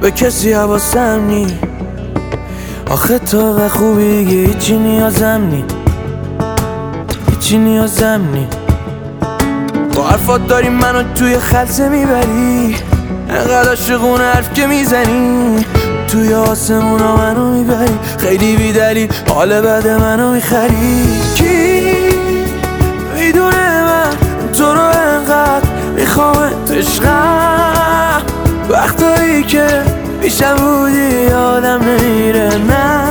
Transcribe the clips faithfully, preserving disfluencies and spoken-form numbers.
به کسی حواسم نی. آخه تو و خوبی دیگه هیچی نیازم نی، هیچی نیازم نی. با حرفات داری منو توی خلسه میبری، انقدر عاشقون حرف که میزنی، توی آسمونا منو میبری، خیلی بی دلیل حال بد منو میخری. کی میدونه من تو رو انقدر میخوامت عشقم، وقتایی که پیشم بودی آدم نمیره، نه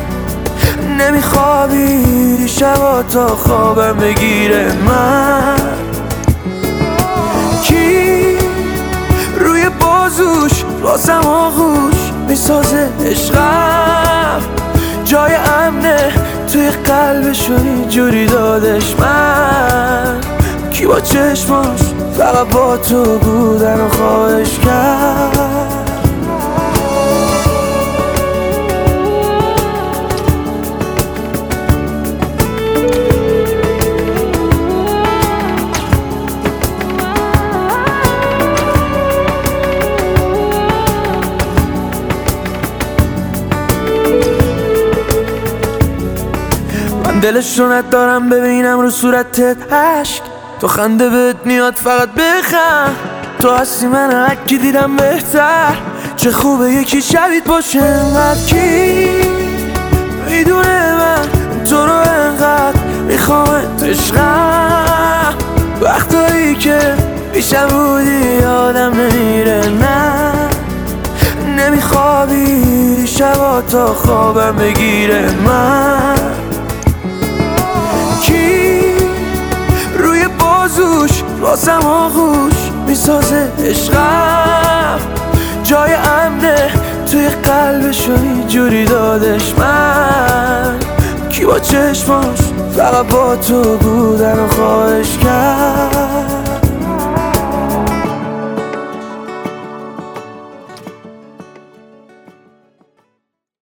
نمیخوابی شبا تا خوابم بگیره. من کی روی بازوش واسم آغوش میسازه عشقم، جای امنه توی قلبشو اینجوری دادش. من کی با چشماش فقط با تو بودن و خواهش کرد. دلش رو ندارم ببینم رو صورتت عشق، تو خنده بهت میاد فقط بخند، تو هستی من هرکی دیدم بهتر، چه خوبه یکی شبیت باشه انقدر. کی میدونه من تو رو انقدر میخوامت عشقم، وقتایی که پیشم بودی آدم نمیره، نه نمیخوابی شبا تا خوابم بگیره. من بازوش واسم آغوش میسازه عشقم، جای امنه توی قلبشو اینجوری دادش. من کی با چشماش فقط با تو بودن و خواهش کرد.